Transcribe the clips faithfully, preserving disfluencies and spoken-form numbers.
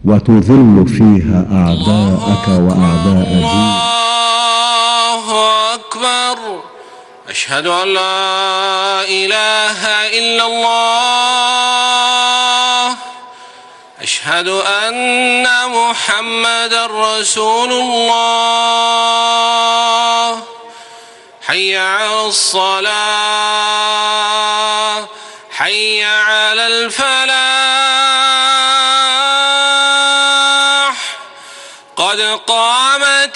وتذل فيها أعداءك وأعداء دينك. الله أكبر. أشهد أن لا إله إلا الله. أشهد أن محمدًا رسول الله. حي على الصلاة، حي على الفلاح، قد قامت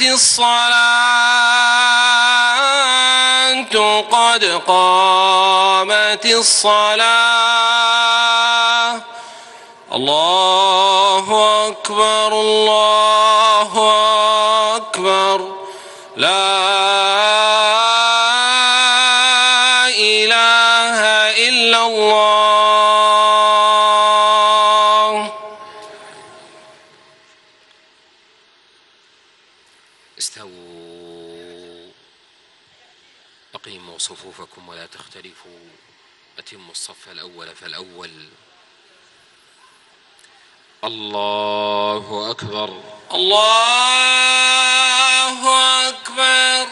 الصلاة، قد قامت الصلاة. الله أكبر، الله أكبر. لا إله إلا الله. استووا، أقيموا صفوفكم ولا تختلفوا، أتموا الصف الأول فالأول. الله أكبر، الله أكبر.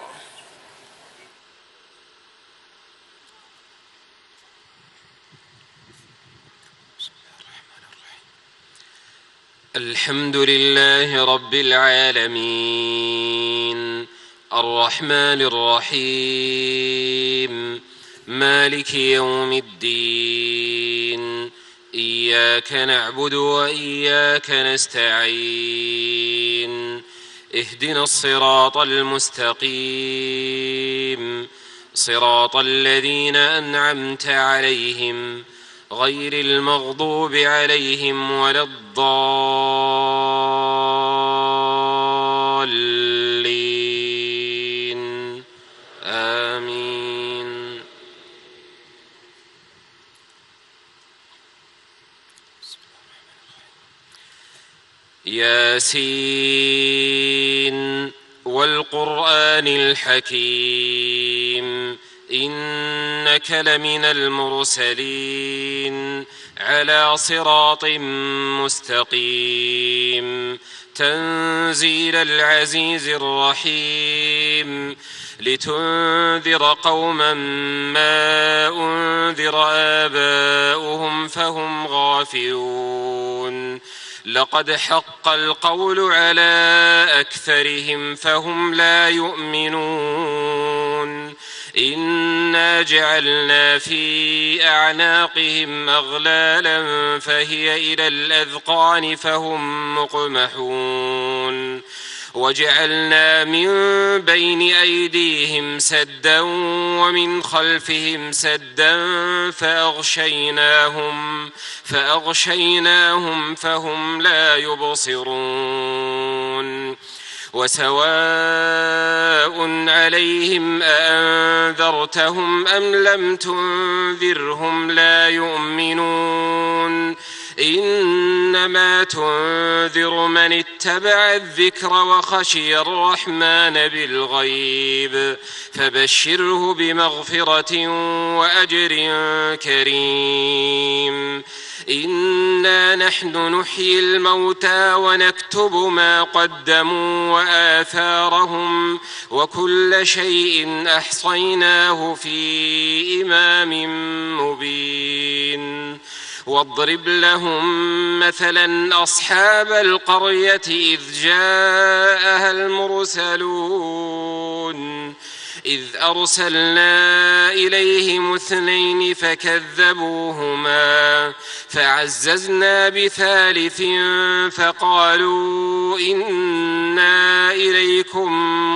الحمد لله رب العالمين، الرحمن الرحيم، مالك يوم الدين. إياك نعبد وإياك نستعين. اهدنا الصراط المستقيم، صراط الذين أنعمت عليهم غير المغضوب عليهم ولا الضالين. آمين. ياسين والقرآن الحكيم، إنك لمن المرسلين على صراط مستقيم. تنزيل العزيز الرحيم، لتنذر قوما ما أنذر آباؤهم فهم غافلون. لقد حق القول على أكثرهم فهم لا يؤمنون. إنا جعلنا في أعناقهم أغلالا فهي إلى الأذقان فهم مقمحون. وجعلنا من بين أيديهم سدا ومن خلفهم سدا فأغشيناهم فأغشيناهم فهم لا يبصرون. وسواء عليهم أأنذرتهم أم لم تنذرهم لا يؤمنون. إنما تنذر من اتبع الذكر وخشي الرحمن بالغيب، فبشره بمغفرة وأجر كريم. إنا نحن نحيي الموتى ونكتب ما قدموا وآثارهم، وكل شيء أحصيناه في إمام مبين. واضرب لهم مثلا أصحاب القرية إذ جاءها المرسلون إذ أرسلنا إليهم اثنين فكذبوهما فعززنا بثالث فقالوا إنا إليكم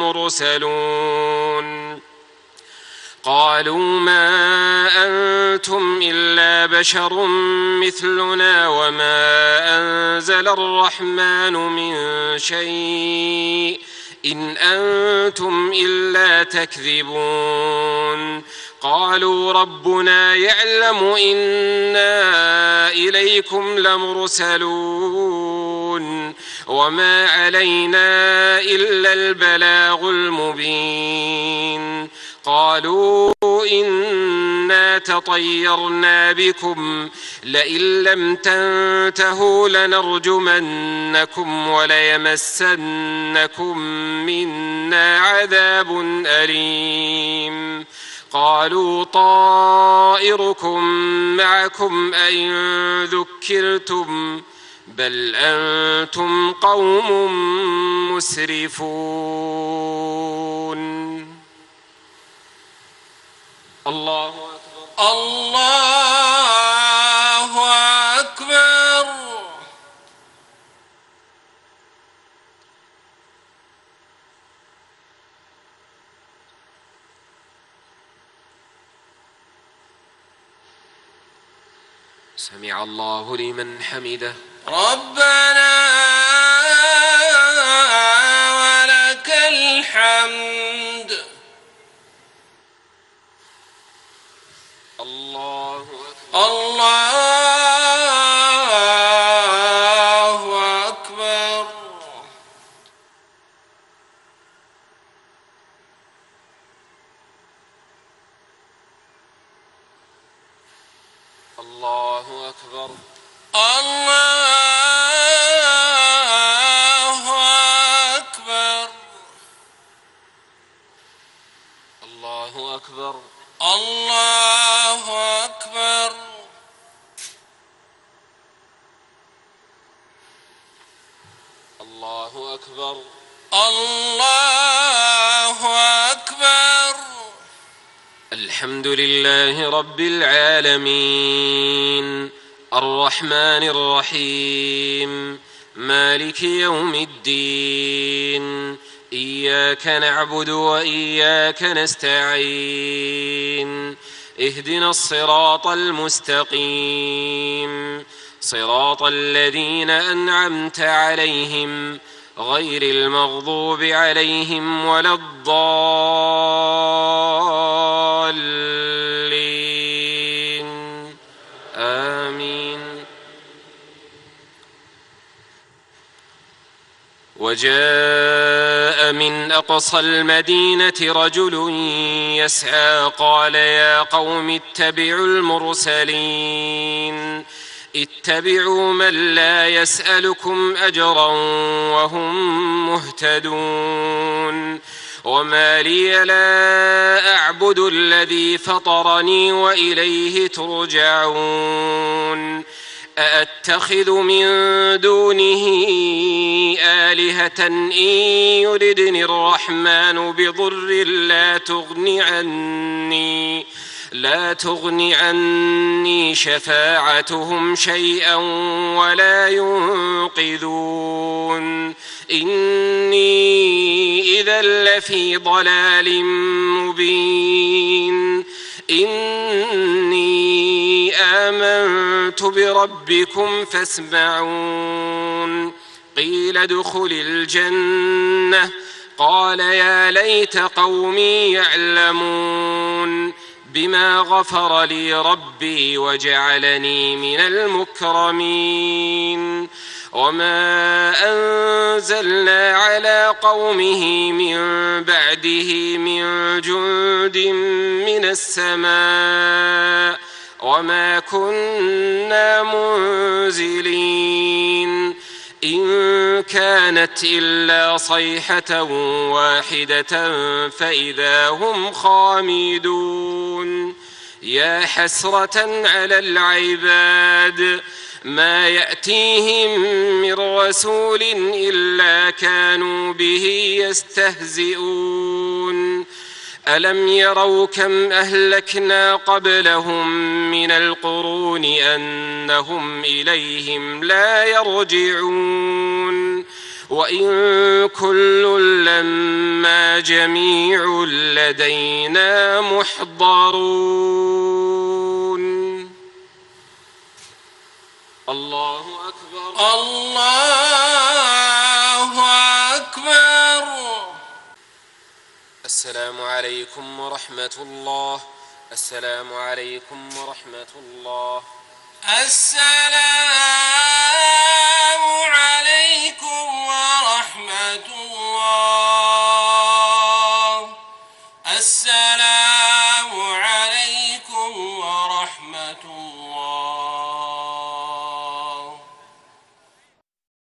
مرسلون. قالوا ما أنتم إلا بشر مثلنا وما أنزل الرحمن من شيء إن أنتم إلا تكذبون. قالوا ربنا يعلم إنا إليكم لمرسلون وما علينا إلا البلاغ المبين. قالوا إنا تطيرنا بكم لئن لم تنتهوا لنرجمنكم وليمسنكم منا عذاب أليم. قالوا طائركم معكم أئن ذكرتم بل أنتم قوم مسرفون. الله أكبر. الله أكبر. سمع الله لمن حمده. ربنا ولك الحمد. الله الله أكبر. الله أكبر. الله أكبر. الله أكبر. الله أكبر. الله أكبر. الله أكبر. الحمد لله رب العالمين الرحمن الرحيم مالك يوم الدين. إياك نعبد وإياك نستعين. اهدنا الصراط المستقيم صراط الذين أنعمت عليهم غير المغضوب عليهم ولا الضالين. آمين. وجاء من أقصى المدينة رجل يسعى قال يا قوم اتبعوا المرسلين اتبعوا من لا يسألكم أجرا وهم مهتدون. وما لي لا أعبد الذي فطرني وإليه ترجعون. أأتخذ من دونه آلهة إن يردني الرحمن بضر لا تغن عني لا تغن عني شفاعتهم شيئا ولا ينقذون. إني إذا لفي ضلال مبين. إني آمنت بربكم فاسمعون. قيل ادخل الجنة قال يا ليت قومي يعلمون بما غفر لي ربي وجعلني من المكرمين. وما أنزلنا على قومه من بعده من جند من السماء وما كنا منزلين. إن كانت إلا صيحة واحدة فإذا هم خامدون. يا حسرة على العباد ما يأتيهم من رسول إلا كانوا به يستهزئون. ألم يروا كم أهلكنا قبلهم من القرون أنهم إليهم لا يرجعون. وإن كل لما جميع لدينا محضرون. الله أكبر. الله أكبر. السلام عليكم ورحمة الله. السلام عليكم ورحمة الله. السلام